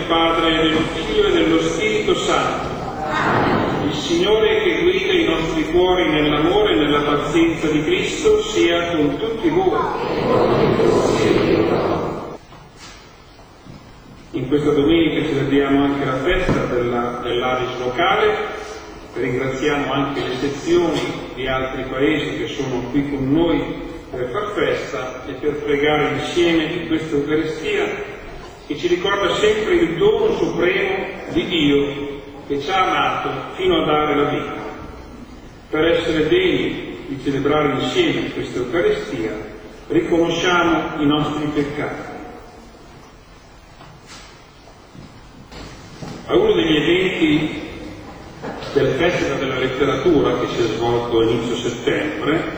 Padre, del Figlio e dello Spirito Santo. Il Signore che guida i nostri cuori nell'amore e nella pazienza di Cristo sia con tutti voi. In questa domenica celebriamo anche la festa dell'Aris locale. Ringraziamo anche le sezioni di altri paesi che sono qui con noi per far festa e per pregare insieme di questa Eucaristia che ci ricorda sempre il dono supremo di Dio che ci ha amato fino a dare la vita. Per essere degni di celebrare insieme questa Eucaristia riconosciamo i nostri peccati. A uno degli eventi del Festival della Letteratura che si è svolto a inizio settembre,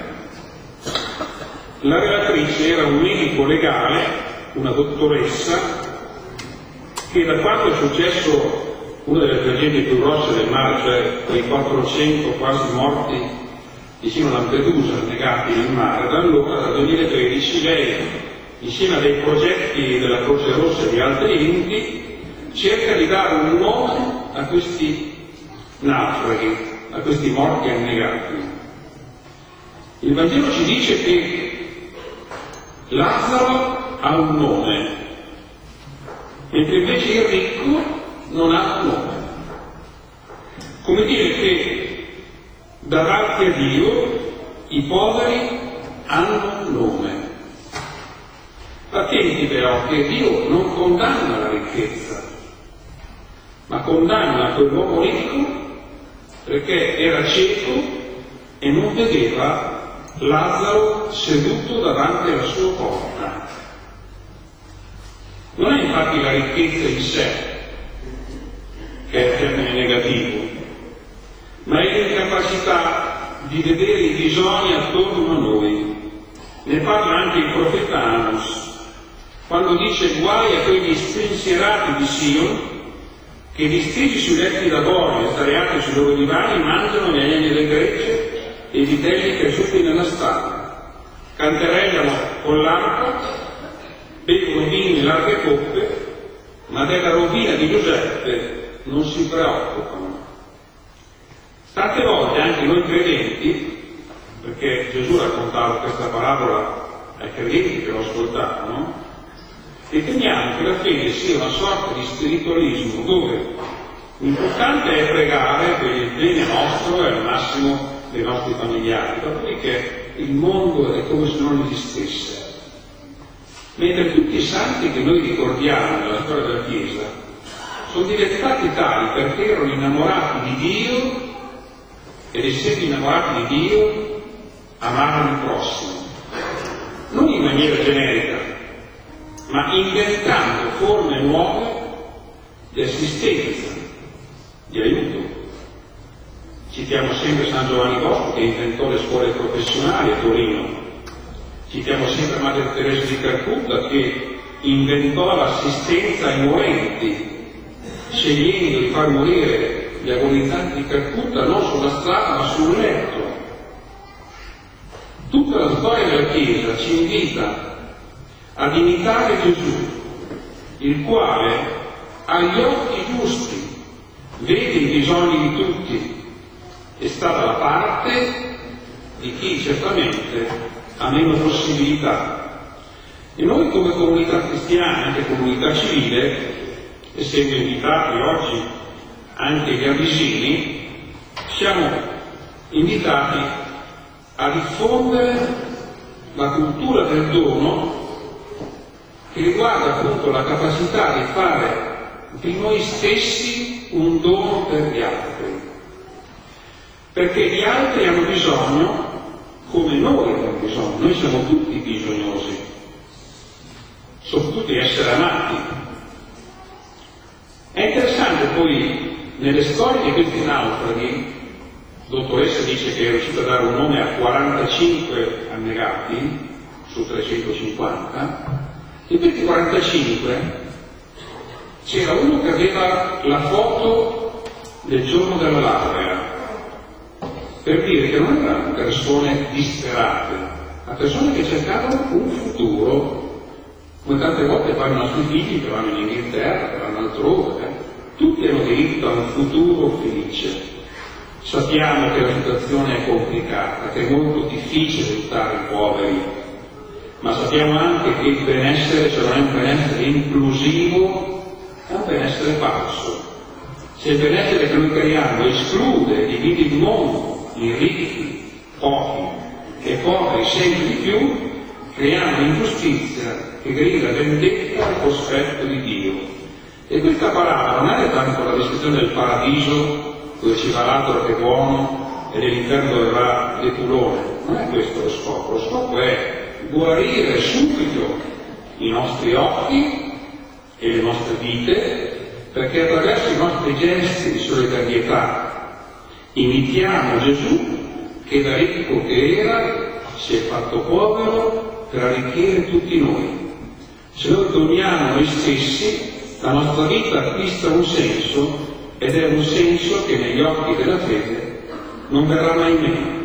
la relatrice era un medico legale, una dottoressa, che da quando è successo una delle tragedie più grosse del mare, cioè quei 400 quasi morti vicino a Lampedusa, annegati nel mare, da allora, dal 2013, lei, insieme a dei progetti della Croce Rossa e di altri enti, cerca di dare un nome a questi naufraghi, a questi morti annegati. Il Vangelo ci dice che Lazzaro ha un nome, mentre invece il ricco non ha un nome. Come dire che davanti a Dio i poveri hanno un nome. Attenti però che Dio non condanna la ricchezza, ma condanna quell'uomo ricco perché era cieco e non vedeva Lazzaro seduto davanti alla sua porta. Non è infatti la ricchezza in sé che è il termine negativo, ma è l'incapacità di vedere i bisogni attorno a noi. Ne parla anche il profeta Amos, quando dice: guai a quegli spensierati di Sion, che distesi sui letti d'avorio e stariati sui loro divani mangiano gli agnelli del gregge e i vitelli cresciuti nella stalla, cantereggiano con l'arpa, bevono vini in larghe coppe, ma della rovina di Giuseppe non si preoccupano. Tante volte anche noi credenti, perché Gesù raccontava questa parabola ai credenti che lo ascoltavano, riteniamo che la fede sia una sorta di spiritualismo dove l'importante è pregare per il bene nostro e al massimo dei nostri familiari, dopodiché il mondo è come se non esistesse. Mentre tutti i santi che noi ricordiamo nella storia della Chiesa sono diventati tali perché erano innamorati di Dio ed essendo innamorati di Dio amavano il prossimo, non in maniera generica, ma inventando forme nuove di assistenza, di aiuto. Citiamo sempre San Giovanni Bosco che inventò le scuole professionali a Torino. Citiamo sempre Madre Teresa di Calcutta che inventò l'assistenza ai morenti, scegliendo di far morire gli agonizzanti di Calcutta non sulla strada ma sul letto. Tutta la storia della Chiesa ci invita ad imitare Gesù, il quale ha gli occhi giusti, vede i bisogni di tutti e sta dalla parte di chi certamente ha meno possibilità. E noi come comunità cristiana, anche comunità civile, essendo invitati oggi anche gli avvisini, siamo invitati a diffondere la cultura del dono che riguarda appunto la capacità di fare di noi stessi un dono per gli altri, perché gli altri hanno bisogno come noi abbiamo bisogno, noi siamo tutti bisognosi, soprattutto di essere amati. È interessante poi nelle storie di questi naufraghi, la dottoressa dice che è riuscita a dare un nome a 45 annegati su 350, in questi 45 c'era uno che aveva la foto del giorno della laurea, per dire che non erano persone disperate, ma persone che cercavano un futuro, come tante volte fanno i nostri figli che vanno in Inghilterra, che vanno altrove, tutti hanno diritto a un futuro felice. Sappiamo che la situazione è complicata, che è molto difficile aiutare i poveri, ma sappiamo anche che il benessere, se non è un benessere inclusivo, è un benessere falso. Se il benessere che noi creiamo esclude, divide il mondo in ricchi, pochi e poveri sempre di più, creiamo ingiustizia che grida vendetta al cospetto di Dio. E questa parabola non è tanto la descrizione del paradiso, dove ci va l'altro che è buono e nell'inferno dove va l'epulone. Non è questo lo scopo è guarire subito i nostri occhi e le nostre vite, perché attraverso i nostri gesti di solidarietà imitiamo Gesù che da ricco che era si è fatto povero per arricchire tutti noi. Se noi doniamo noi stessi, la nostra vita acquista un senso, ed è un senso che negli occhi della fede non verrà mai meno.